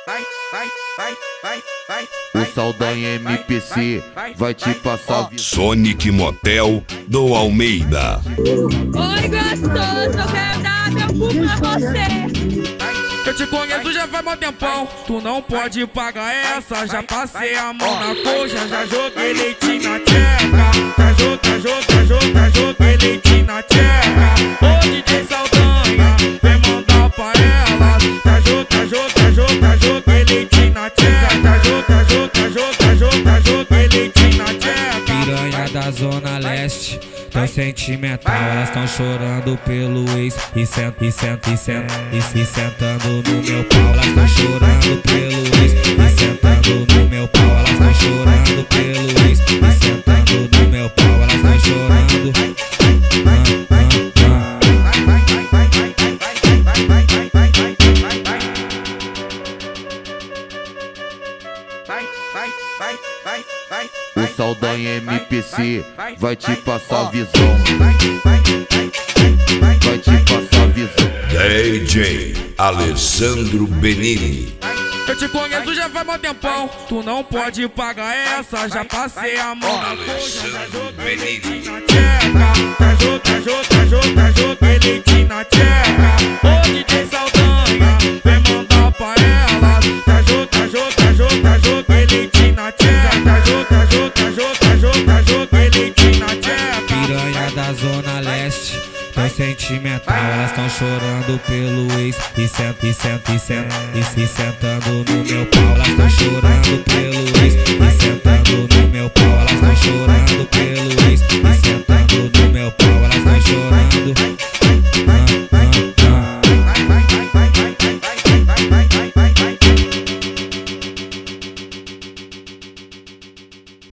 O Saldanha MPC vai te passar. Sonic Motel do Almeida. Oi, gostoso, eu quero dar meu cu pra você. Eu te conheço já faz mó tempão, tu não pode pagar essa. Já passei a mão na coxa, já joguei leite na tcheca. Já joguei leite na tcheca. Ô DJ Saldanha, vem mandar pra ela. Já joguei leite na tcheca. Já joguei leite na tcheca. Piranha da Zona Leste, tão sentimental, elas tão chorando pelo ex e sentando no meu pau. Elas tão chorando pelo ex e sentando no meu pau. Elas tão chorando pelo ex e sentando no meu pau. Elas tão chorando. O Saldanha MPC vai te passar visão. Vai te passar visão. DJ Alessandro Benini. Eu te conheço já faz mó tempão, tu não pode pagar essa. Já passei a mão na coxa, já joguei leite na tcheca. Já joguei leite na tcheca. Ô DJ Saldanha, vem mandar pra ela. Já joguei leite na tcheca. Já joguei leite na tcheca. Piranha da Zona Leste, tão sentimental, elas tão chorando pelo ex e sentando no meu pau. Elas tão chorando pelo ex e sentando no meu pau. Elas tão chorando pelo ex e sentando no meu pau. Elas tão chorando.